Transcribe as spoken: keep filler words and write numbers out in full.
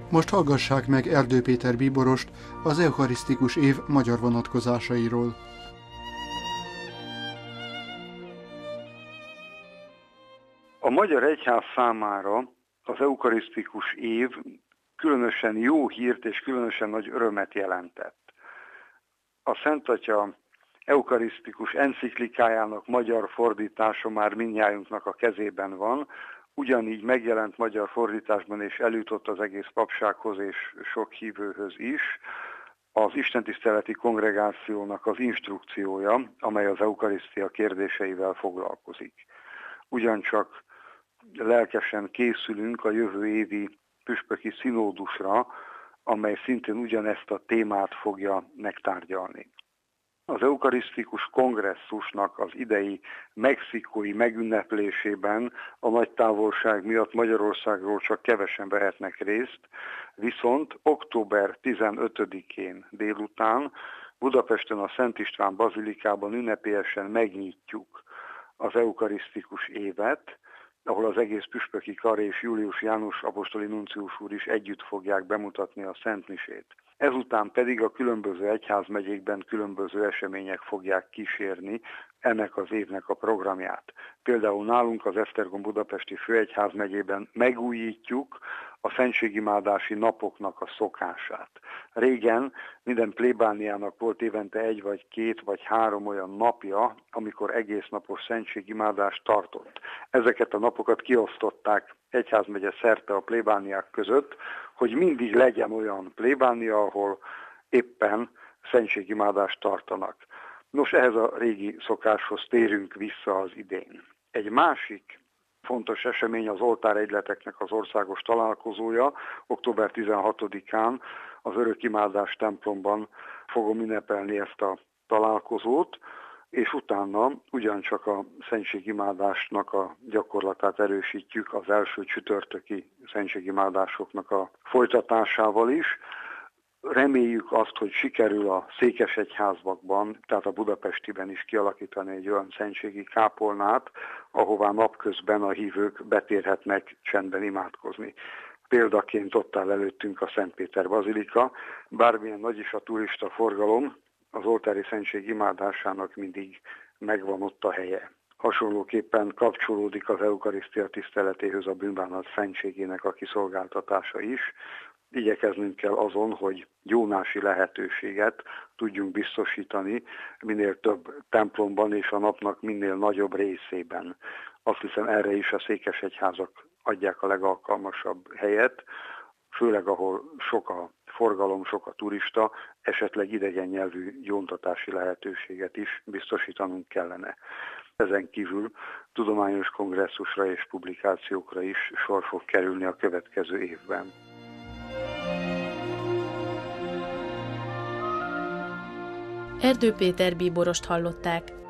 Most hallgassák meg Erdő Péter bíborost az eukarisztikus év magyar vonatkozásairól. A magyar egyház számára az eukarisztikus év különösen jó hírt és különösen nagy örömet jelentett. A Szent Atya eukarisztikus enciklikájának magyar fordítása már mindnyájunknak a kezében van, ugyanígy megjelent magyar fordításban és eljutott az egész papsághoz és sok hívőhöz is az istentiszteleti kongregációnak az instrukciója, amely az eukarisztia kérdéseivel foglalkozik. Ugyancsak lelkesen készülünk a jövő évi püspöki szinódusra, amely szintén ugyanezt a témát fogja megtárgyalni. Az eukarisztikus kongresszusnak az idei mexikói megünneplésében a nagy távolság miatt Magyarországról csak kevesen vehetnek részt, viszont október tizenötödikén délután Budapesten a Szent István bazilikában ünnepélyesen megnyitjuk az eukarisztikus évet, ahol az egész püspöki kar és Julius János apostoli nuncius úr is együtt fogják bemutatni a Szent Misét. Ezután pedig a különböző egyházmegyékben különböző események fogják kísérni ennek az évnek a programját. Például nálunk az Esztergom budapesti főegyházmegyében megújítjuk a szentségimádási napoknak a szokását. Régen minden plébániának volt évente egy vagy két vagy három olyan napja, amikor egész napos szentségimádást tartott. Ezeket a napokat kiosztották egyházmegye szerte a plébániák között, hogy mindig legyen olyan plébánia, ahol éppen szentségimádást tartanak. Nos, ehhez a régi szokáshoz térünk vissza az idén. Egy másik fontos esemény az oltáregyleteknek az országos találkozója. október tizenhatodikán az Örökimádás templomban fogom ünnepelni ezt a találkozót, és utána ugyancsak a szentségimádásnak a gyakorlatát erősítjük az első csütörtöki szentségimádásoknak a folytatásával is. Reméljük azt, hogy sikerül a székesegyházakban, tehát a budapestiben is kialakítani egy olyan szentségi kápolnát, ahová napközben a hívők betérhetnek csendben imádkozni. Példaként ott áll előttünk a Szent Péter bazilika, bármilyen nagy is a turista forgalom, az oltári szentség imádásának mindig megvan ott a helye. Hasonlóképpen kapcsolódik az eukarisztia tiszteletéhez a bűnbánat szentségének a kiszolgáltatása is. Igyekeznünk kell azon, hogy gyónási lehetőséget tudjunk biztosítani minél több templomban és a napnak minél nagyobb részében. Azt hiszem, erre is a székesegyházak adják a legalkalmasabb helyet, főleg ahol sok a forgalom, sok a turista, esetleg idegen nyelvű gyóntatási lehetőséget is biztosítanunk kellene. Ezen kívül tudományos kongresszusra és publikációkra is sor fog kerülni a következő évben. Erdő Péter bíborost hallották.